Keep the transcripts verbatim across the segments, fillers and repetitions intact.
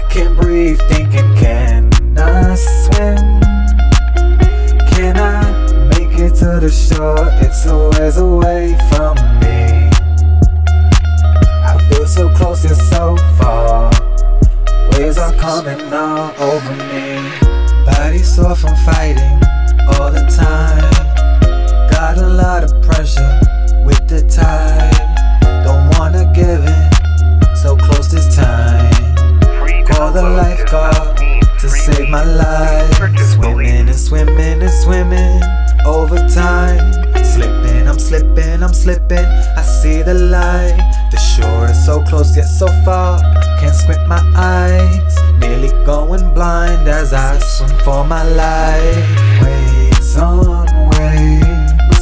can't breathe, thinking, can I swim? Can I make it to the shore? It's a ways away from me. I feel so close yet so far. Waves are coming all over me. Body sore from fighting all the time. Got a lot of pressure with the tide. Don't wanna give in, so close this time. Call the lifeguard to save my life. Swimming and swimming and swimming over time. Slipping, I'm slipping, I'm slipping. I see the light. The shore is so close yet so far. Can't squint my eyes. Nearly going blind as I swim for my life. Waves on waves.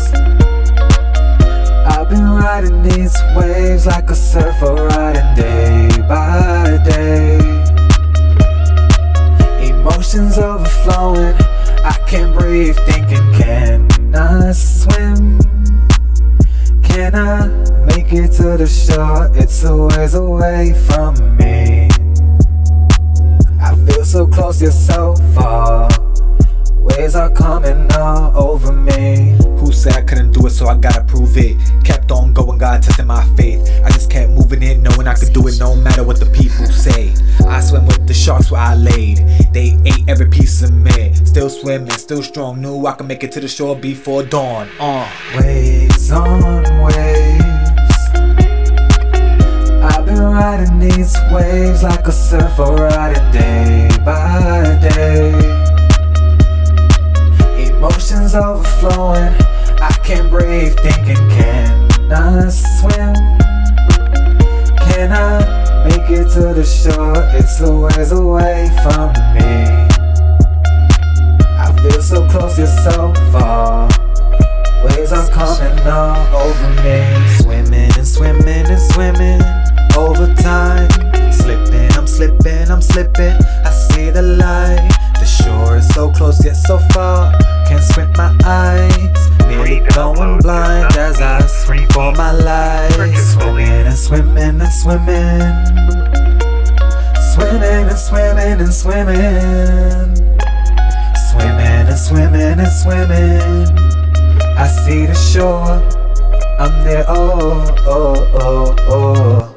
I've been riding these waves like a surfer, riding day by day. Emotions overflowing, I can't breathe, thinking, can I swim? Can I make it to the shore? It's a ways away from me. I feel so close yet so far. Waves are coming all over me. Who said I couldn't do it, so I gotta prove it. Kept on going, God testing my faith. I just kept moving it, knowing I could do it no matter what the people say. I swim with the sharks where I laid. They ate every piece of me. Still swimming, still strong. Knew I could make it to the shore before dawn. Uh. Waves on waves. I've been riding these waves like a surfer, riding day by day. Emotions overflowing, I can't breathe, thinking, can I swim? Can I make it to the shore? It's a ways away from me. I feel so close yet so far. Waves are coming all over me. Swimming and swimming and swimming over time. Slipping, I'm slipping, I'm slipping. I see the light. The shore is so close yet so far. Can't squint my eyes. Nearly going blind as I swim for my life. Swimming and swimming and swimming. Swimming and swimming and swimming. Swimming and swimming and swimming. I see the shore. I'm there, oh, oh, oh, oh.